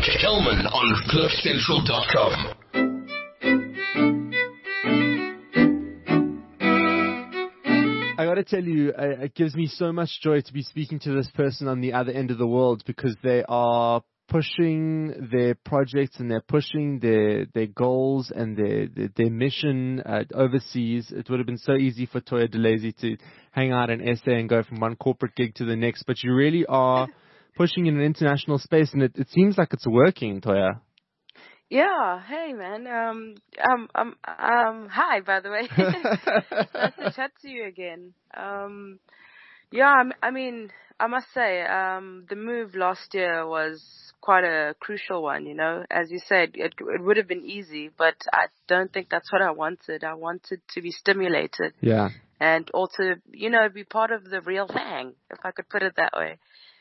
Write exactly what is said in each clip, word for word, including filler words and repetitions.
Kelman on cliff central dot com. I got to tell you, uh, it gives me so much joy to be speaking to this person on the other end of the world, because they are pushing their projects and they're pushing their their goals and their their, their mission uh, overseas. It would have been so easy for Toya DeLazy to hang out in S A and go from one corporate gig to the next, but you really are pushing in an international space, and it, it seems like it's working, Toya. Yeah, hey man. Um, um, um, um. Hi, by the way. Nice to chat to you again. Um, yeah. I, I mean, I must say, um, the move last year was quite a crucial one. You know, as you said, it it would have been easy, but I don't think that's what I wanted. I wanted to be stimulated. Yeah. And also, you know, be part of the real thing, if I could put it that way.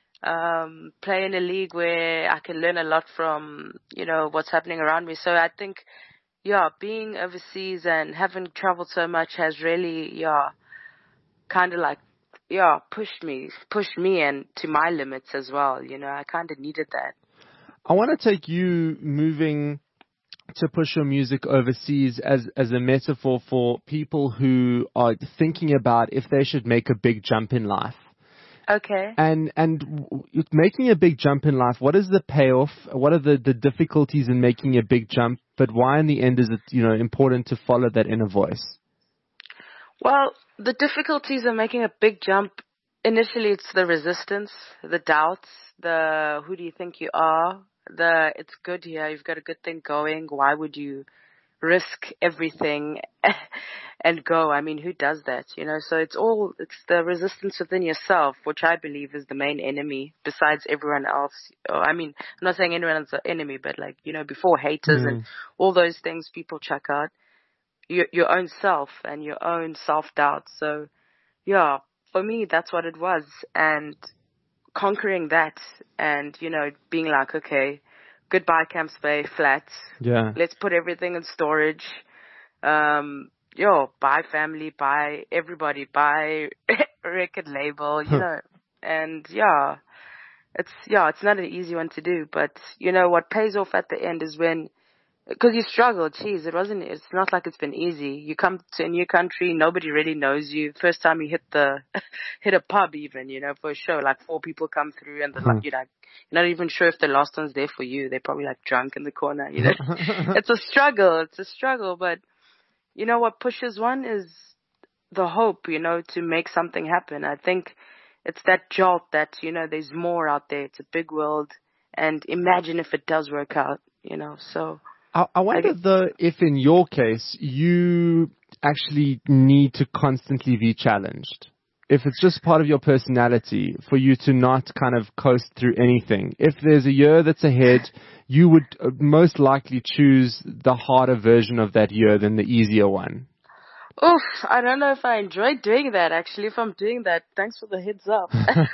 Um, play in a league where I can learn a lot from, you know, what's happening around me. So I think, yeah, being overseas and having traveled so much has really, yeah, kind of like, yeah, pushed me, pushed me and to my limits as well. You know, I kind of needed that. I want to take you moving to push your music overseas as, as a metaphor for people who are thinking about if they should make a big jump in life. Okay. And and making a big jump in life, what is the payoff? What are the, the difficulties in making a big jump? But why in the end is it, you know, important to follow that inner voice? Well, the difficulties of making a big jump, initially it's the resistance, the doubts, the who do you think you are, the it's good here, you've got a good thing going, why would you risk everything and go? I mean, who does that? You know, so it's all, it's the resistance within yourself, which I believe is the main enemy besides everyone else. Oh, I mean, I'm not saying anyone's an enemy, but like, you know, before haters mm. and all those things people check out, your, your own self and your own self-doubt. So yeah, for me, that's what it was. And conquering that and, you know, being like, okay, goodbye Camps Bay flats. Yeah. Let's put everything in storage. Um, yo, buy family, buy everybody, buy record label, you know. And yeah, it's, yeah, it's not an easy one to do, but you know, what pays off at the end is when, because you struggled, geez, it wasn't, it's not like it's been easy. You come to a new country, nobody really knows you. First time you hit the, hit a pub even, you know, for a show, like four people come through and they're like, you're like, you're not even sure if the last one's there for you. They're probably like drunk in the corner, you know. It's a struggle, it's a struggle, but you know what pushes one is the hope, you know, to make something happen. I think it's that jolt that, you know, there's more out there. It's a big world and imagine if it does work out, you know, so. I, I wonder, though, if in your case, you actually need to constantly be challenged. If it's just part of your personality for you to not kind of coast through anything. If there's a year that's ahead, you would most likely choose the harder version of that year than the easier one. Oof, I don't know if I enjoy doing that, actually. If I'm doing that, thanks for the heads up.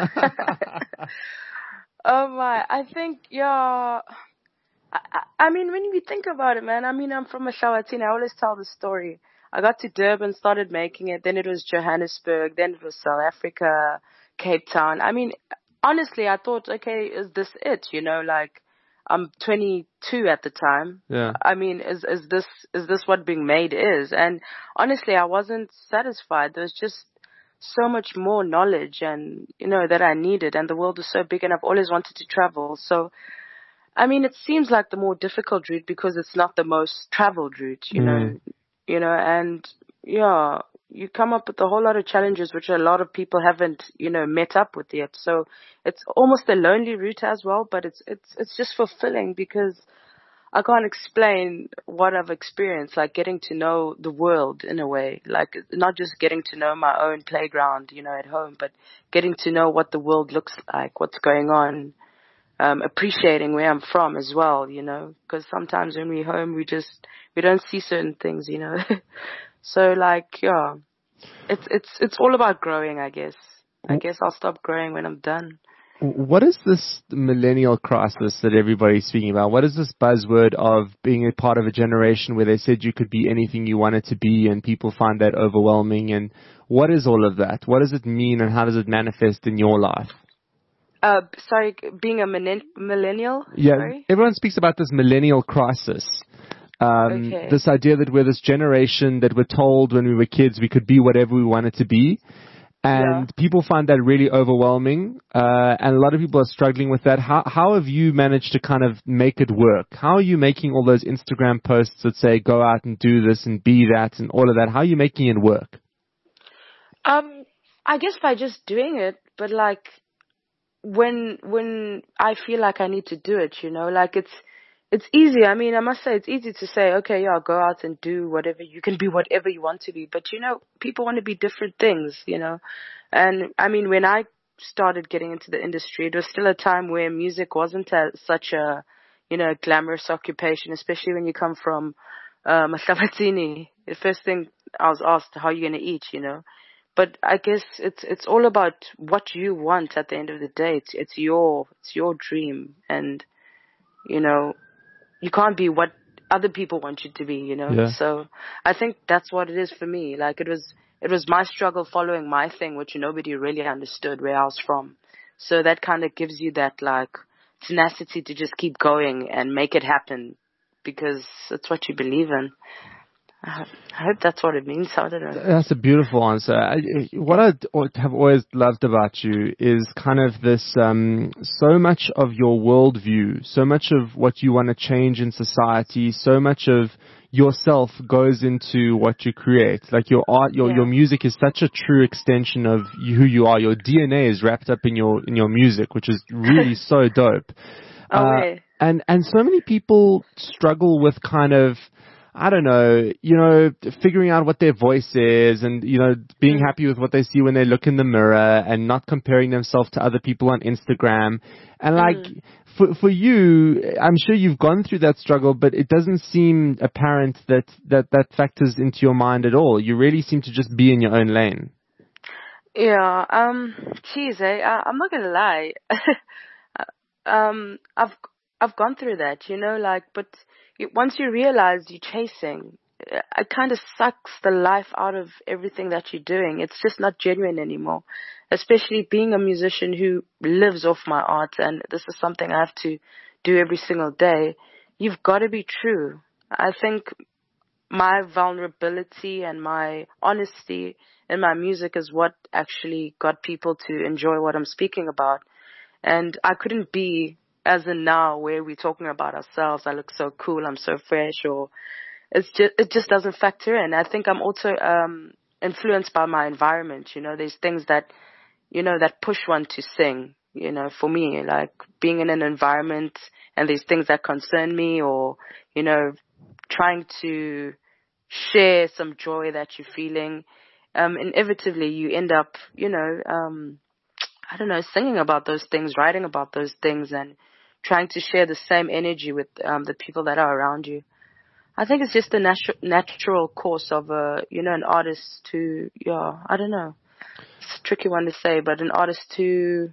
Oh, my. I think, yeah... I, I mean, when you think about it, man, I mean, I'm from Eswatini. I always tell the story. I got to Durban, started making it. Then it was Johannesburg. Then it was South Africa, Cape Town. I mean, honestly, I thought, okay, is this it? You know, like, I'm twenty-two at the time. Yeah. I mean, is is this is this what being made is? And honestly, I wasn't satisfied. There was just so much more knowledge and, you know, that I needed. And the world is so big and I've always wanted to travel. So, I mean, it seems like the more difficult route because it's not the most traveled route, you mm. know, you know, and yeah, you come up with a whole lot of challenges, which a lot of people haven't, you know, met up with yet. So it's almost a lonely route as well, but it's, it's, it's just fulfilling because I can't explain what I've experienced, like getting to know the world in a way, like not just getting to know my own playground, you know, at home, but getting to know what the world looks like, what's going on. Um, appreciating where I'm from as well, you know, because sometimes when we're home, we just, we don't see certain things, you know. So like, yeah, it's, it's, it's all about growing, I guess. I guess I'll stop growing when I'm done. What is this millennial crisis that everybody's speaking about? What is this buzzword of being a part of a generation where they said you could be anything you wanted to be and people find that overwhelming? And what is all of that? What does it mean and how does it manifest in your life? Uh, sorry, being a millen- millennial. Yeah, Sorry. everyone speaks about this millennial crisis. Um, Okay. This idea that we're this generation that we're told when we were kids we could be whatever we wanted to be. And Yeah. people find that really overwhelming, uh, and a lot of people are struggling with that. How how have you managed to kind of make it work? How are you making all those Instagram posts that say go out and do this and be that and all of that? How are you making it work? Um, I guess by just doing it, but like when when I feel like I need to do it, you know, like it's it's easy. I mean, I must say it's easy to say, okay, yeah, go out and do whatever. You can be whatever you want to be, but you know, people want to be different things, you know. And I mean, when I started getting into the industry, it was still a time where music wasn't a, such a, you know, glamorous occupation, especially when you come from um, a Sabatini. The first thing I was asked, how are you going to eat, you know? But I guess it's it's all about what you want at the end of the day. It's it's your it's your dream, and you know you can't be what other people want you to be. You know, Yeah. so I think that's what it is for me. Like it was it was my struggle following my thing, which nobody really understood where I was from. So that kind of gives you that like tenacity to just keep going and make it happen because it's what you believe in. I I hope that's what it means. I don't know. That's a beautiful answer. I, what I have always loved about you is kind of this, um, so much of your worldview, so much of what you want to change in society, so much of yourself goes into what you create. Like your art, your, Yeah. your music is such a true extension of who you are. Your D N A is wrapped up in your, in your music, which is really so dope. Oh, Uh, wait. and, and so many people struggle with kind of, I don't know, you know, figuring out what their voice is and, you know, being Mm. happy with what they see when they look in the mirror and not comparing themselves to other people on Instagram. And like, Mm. for, for you, I'm sure you've gone through that struggle, but it doesn't seem apparent that, that that factors into your mind at all. You really seem to just be in your own lane. Yeah, um, geez, eh, I, I'm not gonna lie. um, I've I've gone through that, you know, like, but you, once you realize you're chasing, uh, it kind of sucks the life out of everything that you're doing. It's just not genuine anymore. Especially being a musician who lives off my art, and this is something I have to do every single day. You've got to be true. I think my vulnerability and my honesty in my music is what actually got people to enjoy what I'm speaking about. And I couldn't be as in now where we're talking about ourselves. I look so cool. I'm so fresh, or it's just, it just doesn't factor in. I think I'm also, um, influenced by my environment. You know, there's things that, you know, that push one to sing, you know, for me, like being in an environment and there's things that concern me, or, you know, trying to share some joy that you're feeling, um, inevitably you end up, you know, um, I don't know, singing about those things, writing about those things, and trying to share the same energy with um, the people that are around you. I think it's just a natu- natural course of a, you know, an artist to, yeah, I don't know. It's a tricky one to say, but an artist to,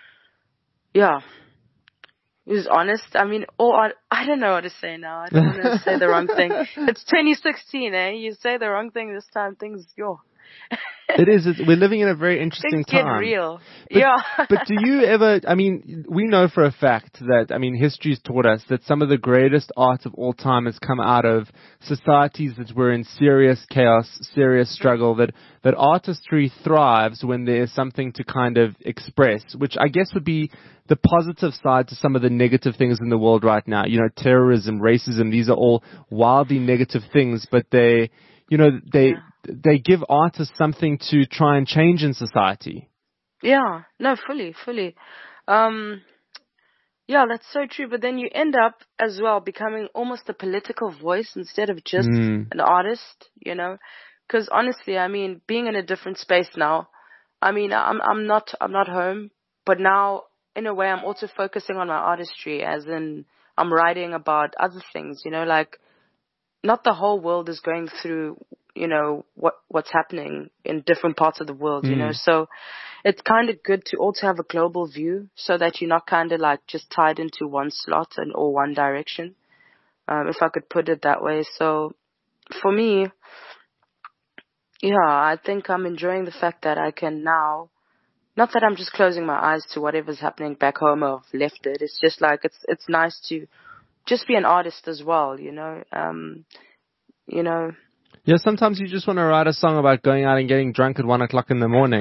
yeah, who's honest. I mean, or I don't know what to say now. I don't want to say the wrong thing. It's twenty sixteen, eh? You say the wrong thing this time, things, yo. It is. It's, we're living in a very interesting Things get time. real. But, yeah. but do you ever, I mean, we know for a fact that, I mean, history's taught us that some of the greatest art of all time has come out of societies that were in serious chaos, serious struggle, that, that artistry thrives when there's something to kind of express, which I guess would be the positive side to some of the negative things in the world right now. You know, terrorism, racism, these are all wildly negative things, but they, you know, they, Yeah. they give artists something to try and change in society. Yeah, no, fully, fully. Um, yeah, that's so true. But then you end up as well becoming almost a political voice instead of just Mm. an artist, you know? Because honestly, I mean, being in a different space now, I mean, I'm I'm not I'm not home, but now in a way I'm also focusing on my artistry, as in I'm writing about other things, you know, like not the whole world is going through, you know, what what's happening in different parts of the world, you know. Mm. So it's kind of good to also have a global view so that you're not kind of like just tied into one slot and or one direction, um, if I could put it that way. So for me, yeah, I think I'm enjoying the fact that I can now, not that I'm just closing my eyes to whatever's happening back home or I've left it. It's just like, it's, it's nice to just be an artist as well, you know, um, you know. Yeah, sometimes you just want to write a song about going out and getting drunk at one o'clock in the morning.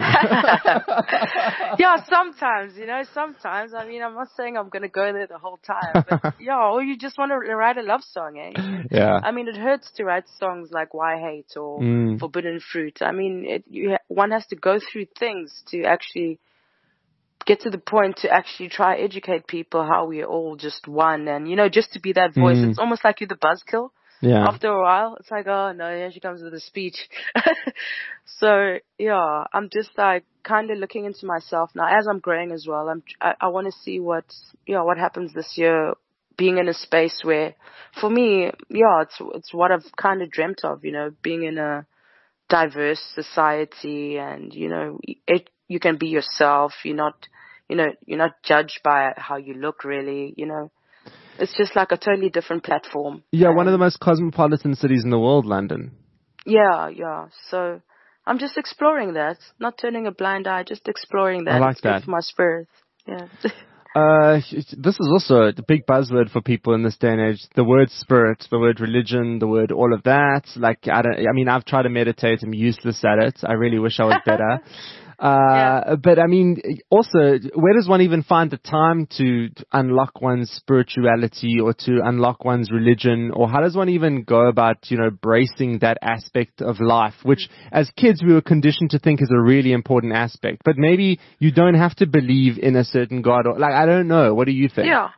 Yeah, sometimes, you know, sometimes. I mean, I'm not saying I'm going to go there the whole time, but yeah, or you just want to write a love song, eh? Yeah. I mean, it hurts to write songs like Why Hate or Mm. Forbidden Fruit. I mean, it, you ha- one has to go through things to actually get to the point to actually try educate people how we're all just one, and, you know, just to be that voice. Mm. It's almost like you're the buzzkill. Yeah. After a while, it's like, oh no, here she comes with a speech. So yeah, I'm just like kind of looking into myself now as I'm growing as well. I'm, I, I want to see what, you know, what happens this year, being in a space where, for me, yeah, it's, it's what I've kind of dreamt of, you know, being in a diverse society, and, you know, it, you can be yourself. You're not, you know, you're not judged by how you look, really, you know. It's just like a totally different platform. Yeah, and one of the most cosmopolitan cities in the world, London. Yeah, yeah. So I'm just exploring that, not turning a blind eye, just exploring that. I like it's good that. for my spirit. Yeah. Uh, this is also a big buzzword for people in this day and age. The word spirit, the word religion, the word all of that. Like, I don't, I mean, I've tried to meditate. I'm useless at it. I really wish I was better. Uh, Yeah. but I mean, also, where does one even find the time to, to unlock one's spirituality or to unlock one's religion? Or how does one even go about, you know, bracing that aspect of life, which as kids we were conditioned to think is a really important aspect, but maybe you don't have to believe in a certain God or like, I don't know. What do you think? Yeah.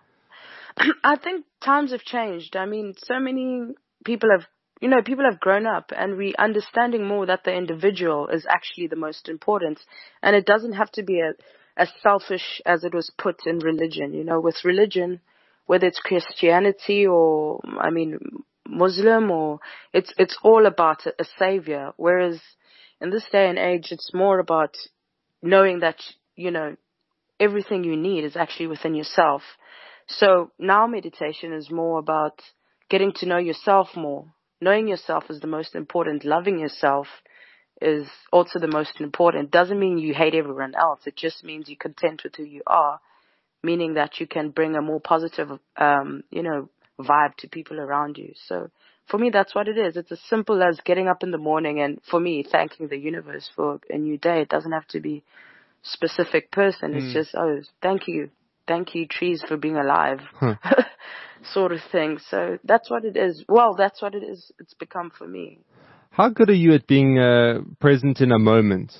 I think times have changed. I mean, so many people have, you know, people have grown up, and we understanding more that the individual is actually the most important. And it doesn't have to be a, as selfish as it was put in religion. You know, with religion, whether it's Christianity or, I mean, Muslim, or it's, it's all about a, a savior. Whereas in this day and age, it's more about knowing that, you know, everything you need is actually within yourself. So now meditation is more about getting to know yourself more. Knowing yourself is the most important. Loving yourself is also the most important. Doesn't mean you hate everyone else. It just means you're content with who you are, meaning that you can bring a more positive, um, you know, vibe to people around you. So for me, that's what it is. It's as simple as getting up in the morning and, for me, thanking the universe for a new day. It doesn't have to be specific person. It's Mm. just, oh, thank you. Thank you, trees, for being alive. Huh. Sort of thing. So that's what it is. Well, that's what it is. It's become for me. How good are you at being uh, present in a moment?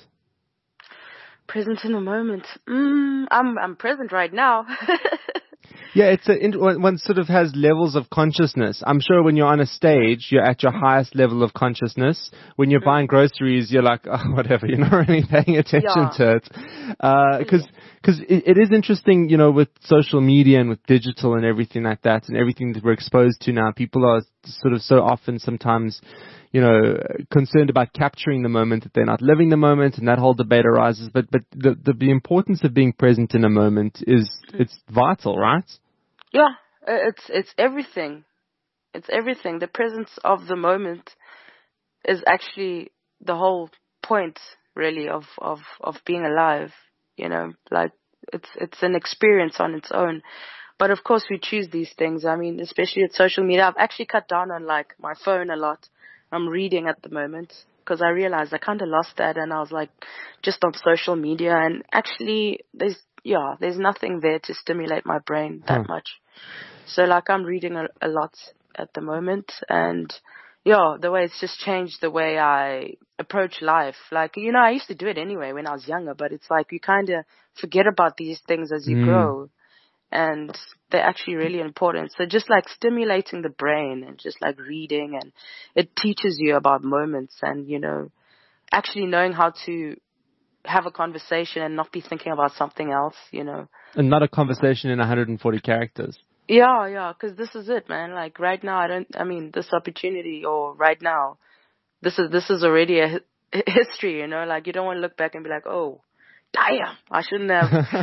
Present in a moment. Mm, I'm I'm present right now. Yeah, it's a, one one sort of has levels of consciousness. I'm sure when you're on a stage, you're at your highest level of consciousness. When you're buying groceries, you're like, oh, whatever. You're not really paying attention Yeah. to it. Because because it, it is interesting, you know, with social media and with digital and everything like that and everything that we're exposed to now, people are sort of so often sometimes, you know, concerned about capturing the moment that they're not living the moment, and that whole debate arises. But but the the, the importance of being present in a moment is it's vital, right? Yeah, uh, it's it's everything. It's everything. The presence of the moment is actually the whole point, really, of of of being alive. You know, like it's it's an experience on its own. But of course, we choose these things. I mean, especially at social media, I've actually cut down on like my phone a lot. I'm reading at the moment because I realized I kind of lost that, and I was like just on social media, and actually there's yeah there's nothing there to stimulate my brain that Huh. much. So like I'm reading a, a lot at the moment, and yeah, the way it's just changed the way I approach life. Like, you know, I used to do it anyway when I was younger, but it's like you kind of forget about these things as you Mm. grow, and they're actually really important. So just like stimulating the brain and just like reading, and it teaches you about moments, and, you know, actually knowing how to have a conversation and not be thinking about something else, you know. And not a conversation in one hundred forty characters. Yeah, yeah, because this is it, man. Like right now, I don't, I mean, this opportunity, or right now, this is, this is already a hi- history, you know, like you don't want to look back and be like, oh, damn, I shouldn't have.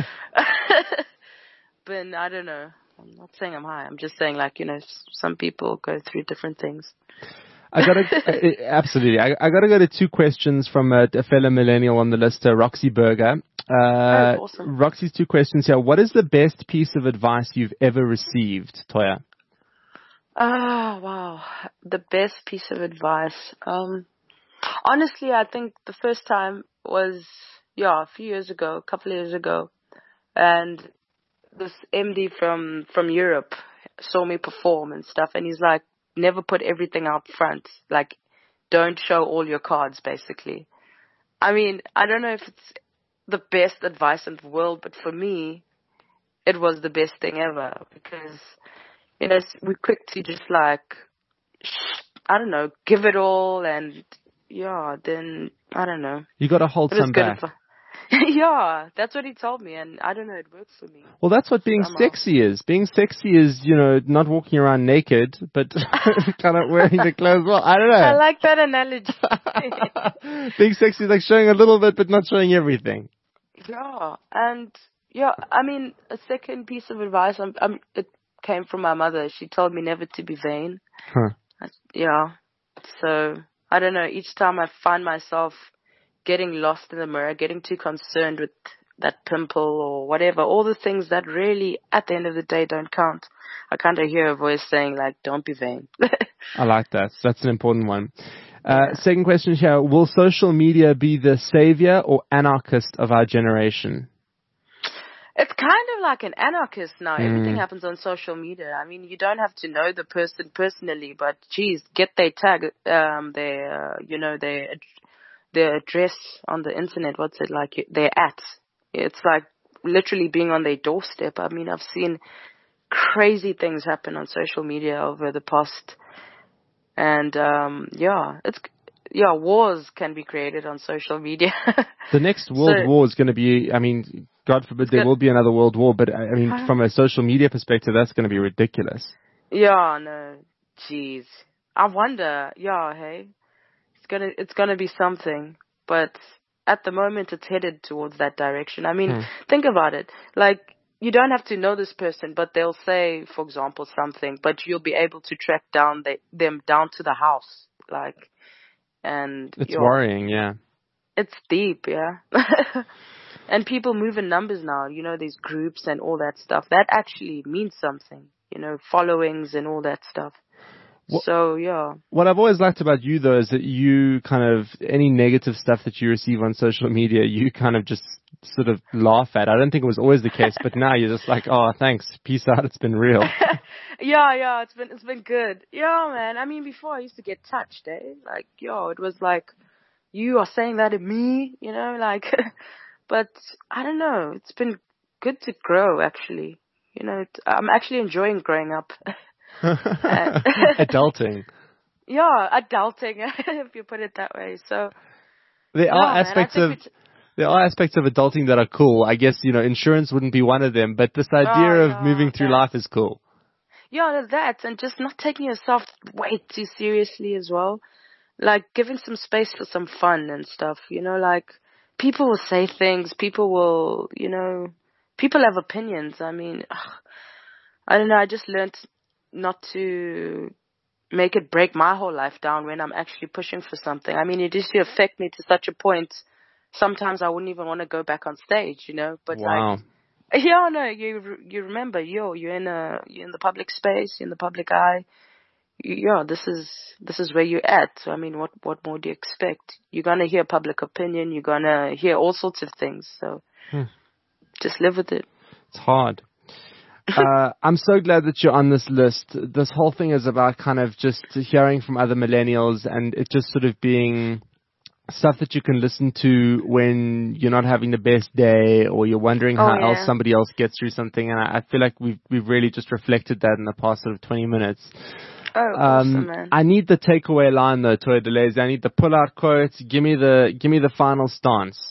But I don't know. I'm not saying I'm high. I'm just saying, like, you know, s- some people go through different things. I gotta uh, absolutely. I, I gotta go to two questions from a, a fellow millennial on the list, uh, Roxy Berger. Uh, Oh, awesome. Roxy's two questions here. What is the best piece of advice you've ever received, Toya? Ah, wow. The best piece of advice. Um, honestly, I think the first time was, yeah, a few years ago, a couple of years ago. And this M D from, from Europe saw me perform and stuff. And he's like, never put everything out front. Like, don't show all your cards, basically. I mean, I don't know if it's the best advice in the world, but for me, it was the best thing ever because, you know, we're quick to just like, I don't know, give it all and yeah, then I don't know. You got to hold It was some good back. advice. Yeah, that's what he told me and I don't know, it works for me. Well, that's what being somehow. sexy is. Being sexy is, you know, not walking around naked, but kind of wearing the clothes well. I don't know. I like that analogy. Being sexy is like showing a little bit, but not showing everything. Yeah, and yeah, I mean, a second piece of advice, I'm, I'm, it came from my mother. She told me never to be vain. Huh. I, yeah, so I don't know. Each time I find myself getting lost in the mirror, getting too concerned with that pimple or whatever, all the things that really, at the end of the day, don't count. I kind of hear a voice saying, like, don't be vain. I like that. That's an important one. Uh, Yeah. Second question here. Will social media be the savior or anarchist of our generation? It's kind of like an anarchist now. Mm. Everything happens on social media. I mean, you don't have to know the person personally, but geez, get their tag, um, their, uh, you know, their, their address on the internet. What's it like? Their at. It's like literally being on their doorstep. I mean, I've seen crazy things happen on social media over the past, and um, yeah, it's yeah, wars can be created on social media. The next world So- war is going to be, I mean, God forbid there good. will be another world war, but I I mean, from a social media perspective, that's going to be ridiculous. Yeah, no, jeez. I wonder. Yeah, hey, it's gonna it's gonna be something, but at the moment it's headed towards that direction. I mean, Hmm. think about it. Like, you don't have to know this person, but they'll say, for example, something, but you'll be able to track down they, them down to the house, like, and It's yeah, worrying, yeah. it's deep, yeah. And people move in numbers now, you know, these groups and all that stuff. That actually means something, you know, followings and all that stuff. Wha- So, yeah. What I've always liked about you, though, is that you kind of, any negative stuff that you receive on social media, you kind of just sort of laugh at. I don't think it was always the case, but now you're just like, oh, thanks, peace out, it's been real. Yeah, yeah, it's been, it's been good. Yeah, man. I mean, before I used to get touched, eh? Like, yo, it was like, you are saying that to me, you know, like, but I don't know. It's been good to grow, actually. You know, it, I'm actually enjoying growing up. Adulting. Yeah, adulting, if you put it that way. So There yeah, are man, I aspects think of we t- there are aspects of adulting that are cool. I guess, you know, insurance wouldn't be one of them, but this idea Oh, of yeah, moving through that. life is cool. Yeah, there's that, and just not taking yourself way too seriously as well. Like giving some space for some fun and stuff. You know, like people will say things. People will, you know, people have opinions. I mean, ugh, I don't know. I just learned not to make it break my whole life down when I'm actually pushing for something. I mean, it used to affect me to such a point. Sometimes I wouldn't even want to go back on stage, you know. But Wow. like, yeah, no, you you remember, yo, you're in a you're in the public space, you're in the public eye. You- Yeah, this is this is where you're at. So I mean, what what more do you expect? You're gonna hear public opinion. You're gonna hear all sorts of things. So Hmm. just live with it. It's hard. uh, I'm so glad that you're on this list. This whole thing is about kind of just hearing from other millennials and it just sort of being stuff that you can listen to when you're not having the best day or you're wondering Oh, how yeah. else somebody else gets through something. And I, I feel like we've we've really just reflected that in the past sort of twenty minutes. Oh, Um, awesome, man. I need the takeaway line though, Toya Deleuze. I need the pull-out quote. Give me the give me the final stance.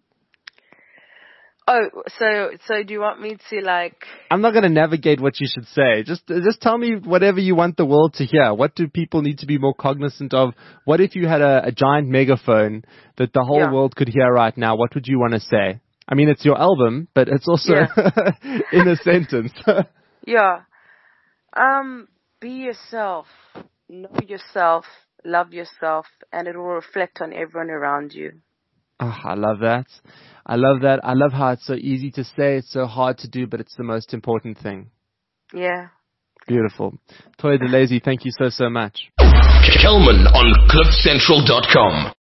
Oh, so so do you want me to like? I'm not going to navigate what you should say. Just just tell me whatever you want the world to hear. What do people need to be more cognizant of? What if you had a, a giant megaphone that the whole Yeah. world could hear right now? What would you want to say? I mean, it's your album, but it's also Yeah. in a sentence. Yeah. Um, be yourself. Know yourself. Love yourself, and it will reflect on everyone around you. Oh, I love that. I love that. I love how it's so easy to say, it's so hard to do, but it's the most important thing. Yeah. Beautiful. Toya DeLazy, thank you so, so much. Kelman on cliff central dot com.